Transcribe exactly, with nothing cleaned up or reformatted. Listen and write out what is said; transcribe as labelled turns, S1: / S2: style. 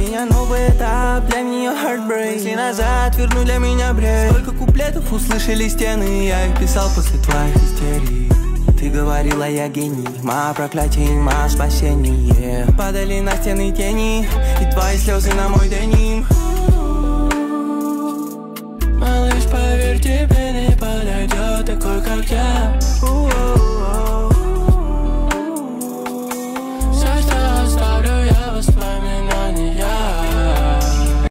S1: меня новый этап, для нее heartbreak. Мысли назад верну для меня бред. Сколько куплетов услышали стены, я их писал после твоих истерий. Ты говорила, я гений, ма проклятие, ма спасение. Падали на стены тени, и твои слезы на мой деним. Малыш, поверь, тебе не